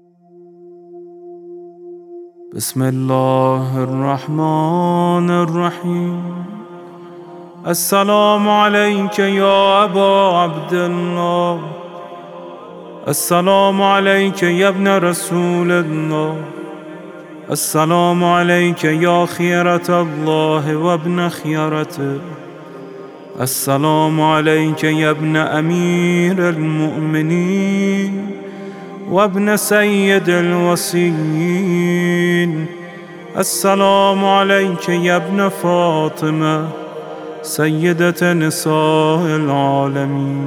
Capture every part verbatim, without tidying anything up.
بسم الله الرحمن الرحيم. السلام عليك يا أبا عبد الله، السلام عليك يا ابن رسول الله، السلام عليك يا خيرة الله وابن خيرته، السلام عليك يا ابن أمير المؤمنين وابن سيد الوصيين، السلام عليك يا ابن فاطمة سيدة نساء العالمين،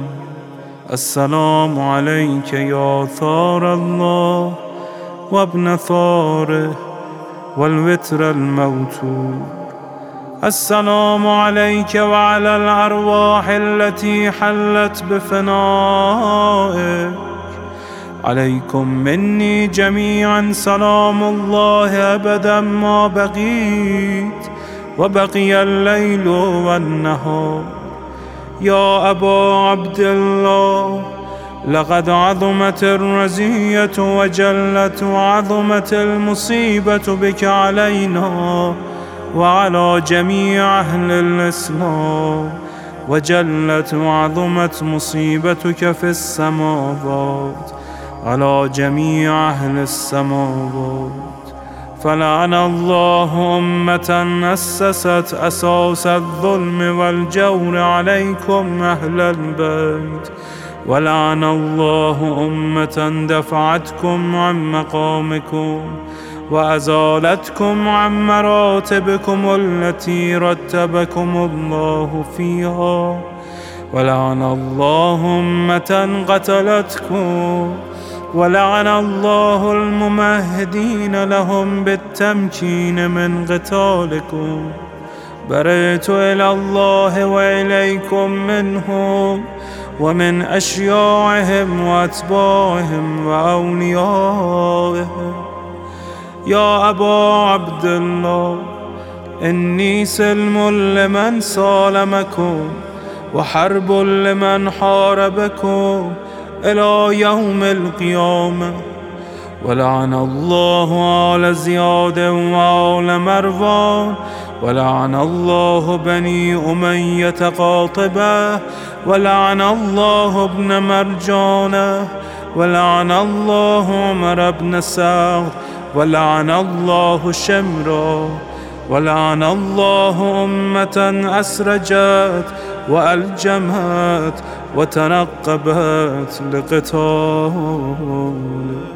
السلام عليك يا ثار الله وابن ثاره والوتر الموتور، السلام عليك وعلى الأرواح التي حلت بفنائك، عليكم مني جميعا سلام الله أبدا ما بقيت وبقي الليل والنهار. يا أبا عبد الله، لقد عظمت الرزية وجلت وعظمت المصيبة بك علينا وعلى جميع أهل الإسلام، وجلت وعظمت مصيبتك في السماوات على جميع أهل السماوات. فلعن الله أمة أسست أساس الظلم والجور عليكم أهل البيت، ولعن الله أمة دفعتكم عن مقامكم وأزالتكم عن مراتبكم التي رتبكم الله فيها، ولعن الله أمة قتلتكم، ولعن الله الممهدين لهم بالتمكين من قتالكم. برئت إلى الله وإليكم منهم ومن أشياعهم وأتباعهم وأوليائهم. يا أبا عبد الله، إني سلم لمن سالمكم وحرب لمن حاربكم إلى يوم القيامة. ولعن الله آل زياد وآل مروان، ولعن الله بني أمية قاطبة، ولعن الله ابن مرجانة، ولعن الله عمر بن سعد، ولعن الله شمرا، ولعن الله أمة أسرجت وألجمت وتنقبت لقتالك.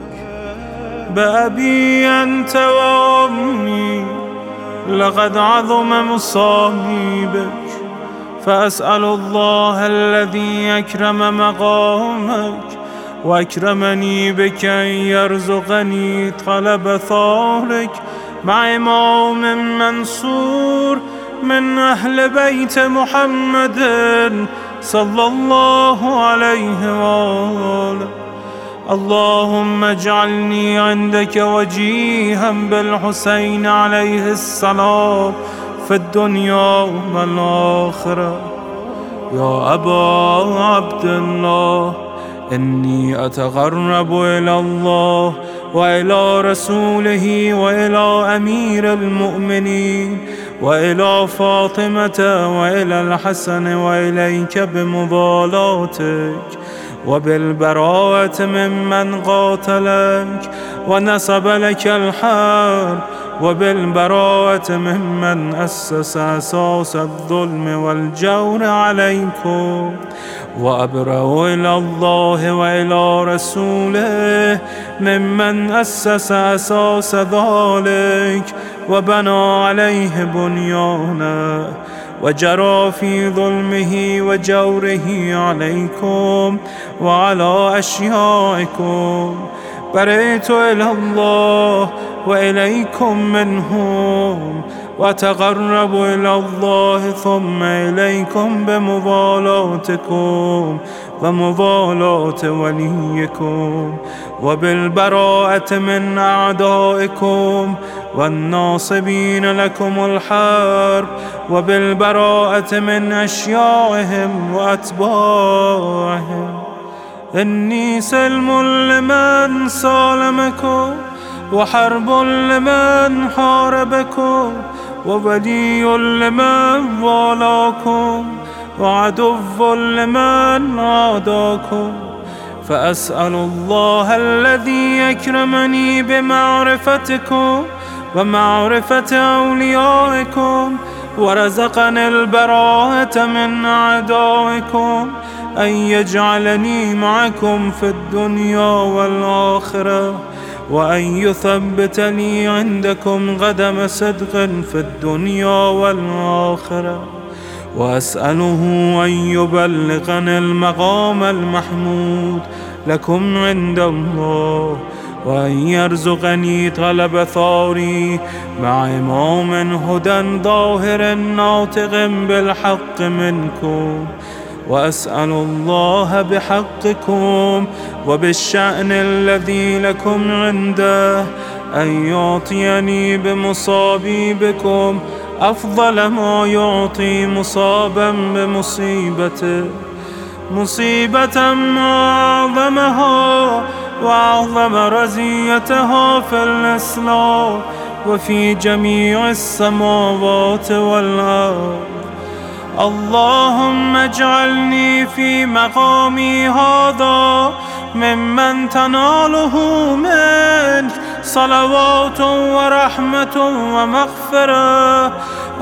بأبي أنت وأمي، لقد عظم مصائبك، فأسأل الله الذي أكرم مقامك وأكرمني بك أن يرزقني طلب ثارك مع إمام منصور من أهل بيت محمد صلى الله عليه وآله. اللهم اجعلني عندك وجيها بالحسين عليه السلام في الدنيا والآخرة. يا أبا عبد الله، إني أتقرب إلى الله وإلى رسوله وإلى أمير المؤمنين وإلى فاطمة وإلى الحسن وإليك بمضالاتك وبالبراءة ممن قاتلك ونصب لك الحرب، وبالبراءة ممن أسس أساس الظلم والجور عليكم. وأبرأ إلى الله وإلى رسوله ممن أسس أساس ذلك وبنى عليه بنيانه وجرى في ظلمه وجوره عليكم وعلى أشيائكم. برئت إلى الله وإليكم منهم، وتقرب إلى الله ثم إليكم بمضالاتكم ومضالاة وليكم، وبالبراءة من أعدائكم والناصبين لكم الحرب، وبالبراءة من أشياعهم وأتباعهم. إني سلم لمن سالمكم، وحرب لمن حاربكم، وولي لمن والاكم، وعدو لمن عاداكم. فأسأل الله الذي يكرمني بمعرفتكم ومعرفة أوليائكم، ورزقني البراءة من أعدائكم، أن يجعلني معكم في الدنيا والآخرة، وأن يثبتني عندكم قدم صدق في الدنيا والآخرة. وأسأله أن يبلغني المقام المحمود لكم عند الله، وأن يرزقني طلب ثاري مع إمام هدى ظاهر ناطق بالحق منكم. وأسأل الله بحقكم وبالشأن الذي لكم عنده أن يعطيني بمصابي بكم أفضل ما يعطي مصابا بمصيبته، مصيبة ما أعظمها وأعظم رزيتها في الإسلام وفي جميع السماوات والأرض. اللهم اجعلني في مقامي هذا ممن تناله منك صلوات ورحمة ومغفرة.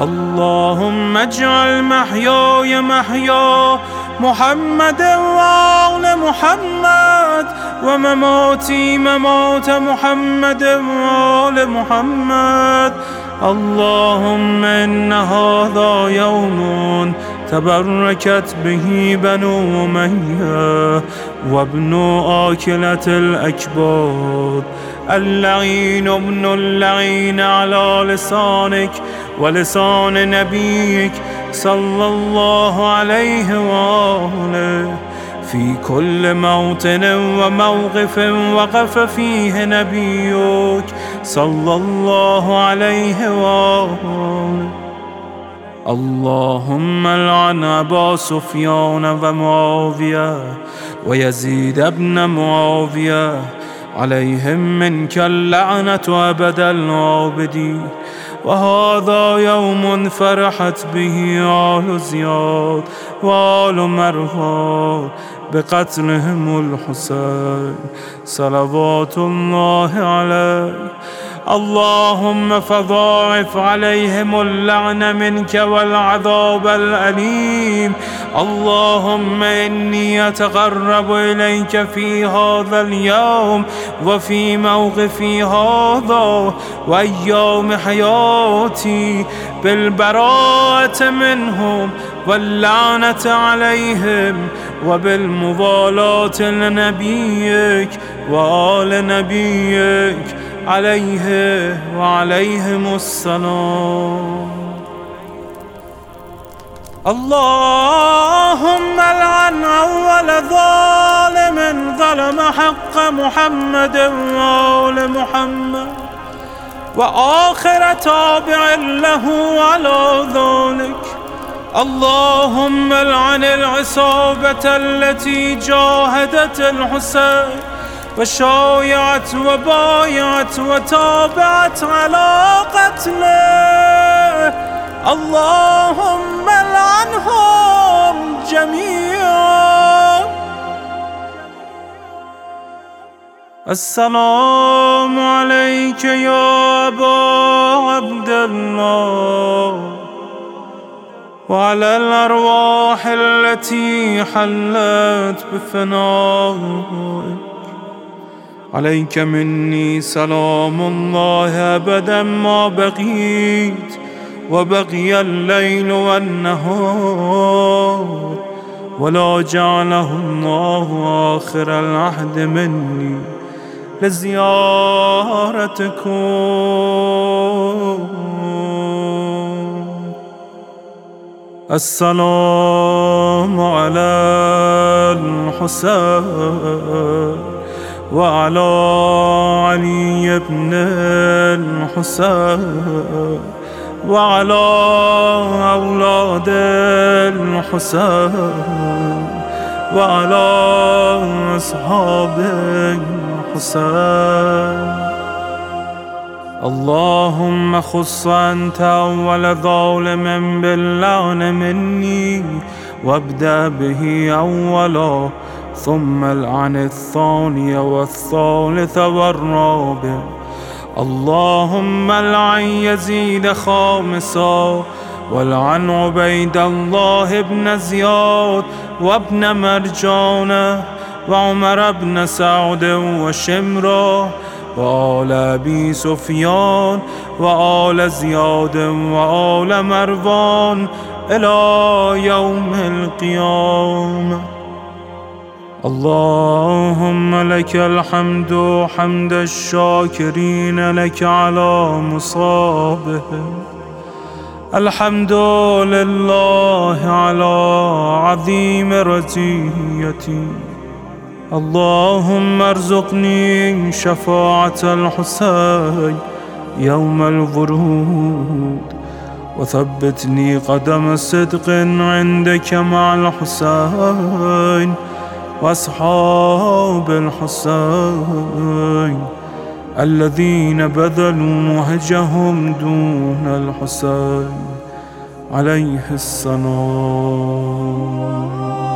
اللهم اجعل محياي محيا محمد وآل محمد، ومماتي ممات محمد وآل محمد. اللهم إن هذا يوم تبركت به بنو أمية وابن آكلة الأكباد، اللعين ابن اللعين على لسانك ولسان نبيك صلى الله عليه وآله، في كل موطن وموقف وقف فيه نبيك صلى الله عليه وآله. اللهم لعن أبا سفيان ومعاوية ويزيد بن معاوية، عليهم منك اللعنة أبد العابدين. وهذا يوم فرحت به آل زياد وآل مروان بقتلهم الحسين صلوات الله عليه. اللهم فضاعف عليهم اللعن منك والعذاب الأليم. اللهم إني أتقرب إليك في هذا اليوم وفي موقفي هذا وأيام حياتي بالبراءة منهم واللعنة عليهم، وبالموالاة لنبيك وآل نبيك عليه وعليهم السلام. اللهم لعن أول ظالم ظلم حق محمد وآل محمد، وآخر تابع له على ذلك. اللهم لعن العصابة التي جاهدت الحسين وشايعت وبايعت وتابعت على قتله. اللهم لعنهم جميعا. السلام عليك يا أبا عبد الله، وعلى الأرواح التي حلت بفنائك. عليك مني سلام الله أبدا ما بقيت وبقي الليل والنهار، ولا جعله الله آخر العهد مني لزيارتكم. السلام على الحسين وعلى علي بن الحسين وعلى أولاد الحسين وعلى أصحاب الحسين. اللهم خص أنت أول ظالم باللعن مني، وابدأ به أولا، ثم العن الثاني والثالث والرابع. اللهم العن يزيد خامسا، والعن عبيد الله بن زياد وابن مرجانة وعمر بن سعد وشمرة وآل أبي سفيان وآل زياد وآل مروان إلى يوم القيامة. اللهم لك الحمد حمد الشاكرين لك على مصابهم. الحمد لله على عظيم رزيتي. اللهم ارزقني شفاعة الحسين يوم الورود، وثبتني قدم صدق عندك مع الحسين وأصحاب الحسين الذين بذلوا مهجهم دون الحسين عليه السلام.